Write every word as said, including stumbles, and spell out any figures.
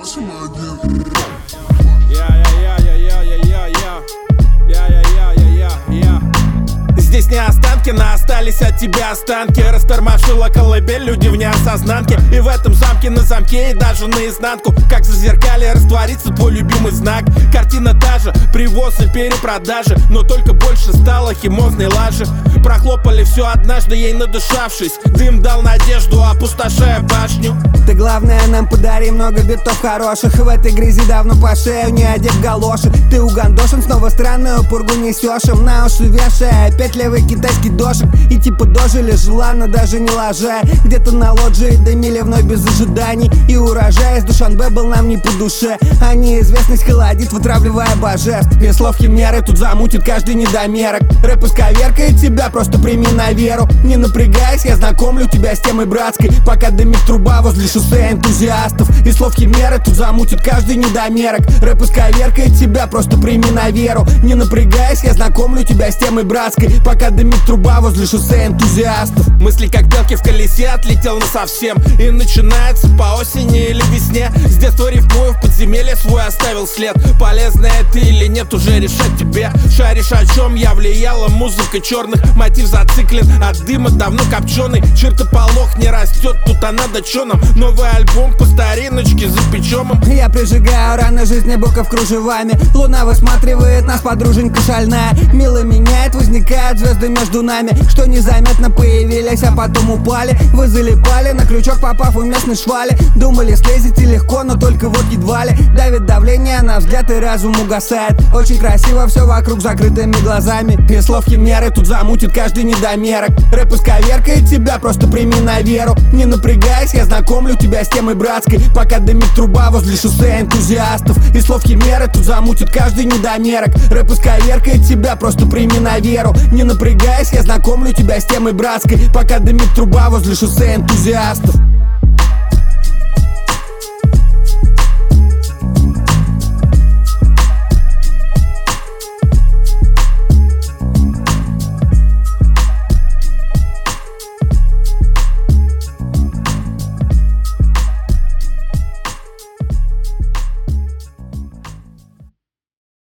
Здесь не останки, но остались от тебя останки. Растормошила колыбель, люди в неосознанке. И в этом замке на замке и даже наизнанку. Как за зеркалье растворится твой любимый знак. Картина та же, привоз и перепродажи, но только больше стало химозной лажи. Прохлопали все однажды, ей надышавшись. Дым дал надежду, опустошая башню. Ты главное нам подари много битов хороших. В этой грязи давно по шею не одет галоши. Ты угандошен, снова странную пургу несешь им на уши вешая опять левый китайский дошик. И типа дожили желанно, даже не ложая. Где-то на лоджии дымили вновь без ожиданий. И урожай из Душанбе был нам не по душе. А неизвестность холодит, вытравливая божеств. Без слов химеры тут замутит каждый недомерок. Рэп исковеркает тебя, просто прими на веру. Не напрягайся, я знакомлю тебя с темой братской. Пока дымит труба возле шоссе энтузиастов. И слов химеры тут замутит каждый недомерок. Рэп исковеркает тебя, просто прими на веру. Не напрягайся, я знакомлю тебя с темой братской. Пока дымит труба возле шоссе энтузиастов. Мысли как белки в колесе, отлетел насовсем. И начинается по осени или весне. С детства рифмую, в подземелье свой оставил след. Полезная ты или нет, уже решать тебе. Шаришь, о чем я влияла, музыка черных. Мотив зациклен, от дыма давно копченый. Чертополох не растет, тут она доченом. Новый альбом по стариночке за печемом. Я прижигаю раны жизни боков кружевами. Луна высматривает нас, подруженька шальная. Мило меняет, возникают звезды между нами. Что незаметно появились, а потом упали. Вы залипали на крючок, попав в местной швали. Думали, слезете легко, но только вот едва ли. Давит давление на взгляд и разум угасает. Очень красиво все вокруг закрытыми глазами. Без слов химеры тут замутит каждый недомерок. Рэп исковеркает тебя, просто прими на веру. Не напрягайся, я знакомлю тебя с темой братской. Пока дымит труба возле шоссе энтузиастов. И слов химеры тут замутит каждый недомерок. Рэп исковеркает тебя, просто прими на веру. Не напрягайся, я знакомлю тебя с темой братской. Пока дымит труба возле шоссе энтузиастов.